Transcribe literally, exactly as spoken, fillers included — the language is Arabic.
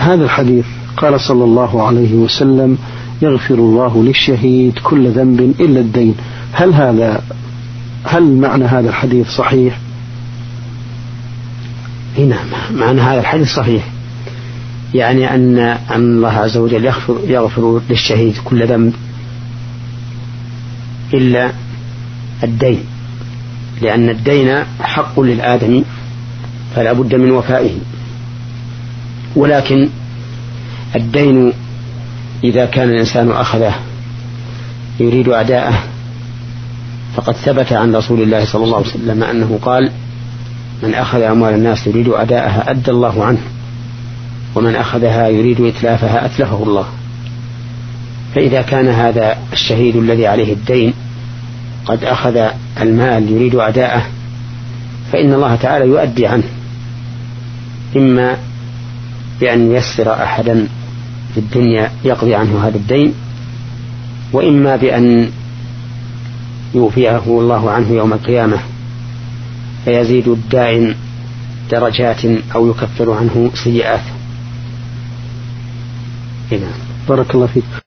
هذا الحديث قال صلى الله عليه وسلم يغفر الله للشهيد كل ذنب إلا الدين، هل هذا هل معنى هذا الحديث صحيح؟ نعم، معنى هذا الحديث صحيح، يعني أن أن الله عز وجل يغفر, يغفر للشهيد كل ذنب إلا الدين، لأن الدين حق للآدمي فلا بد من وفائه. ولكن الدين إذا كان الإنسان أخذه يريد أداءه فقد ثبت عن رسول الله صلى الله عليه وسلم أنه قال: من أخذ أموال الناس يريد أداءها أدى الله عنه، ومن أخذها يريد إتلافها أتلفه الله. فإذا كان هذا الشهيد الذي عليه الدين قد أخذ المال يريد أداءه فإن الله تعالى يؤدي عنه، إما بأن يسر أحدا في الدنيا يقضي عنه هذا الدين، وإما بأن يوفيه الله عنه يوم القيامة فيزيد الدائن درجات أو يكفر عنه سيئات. بارك الله فيك.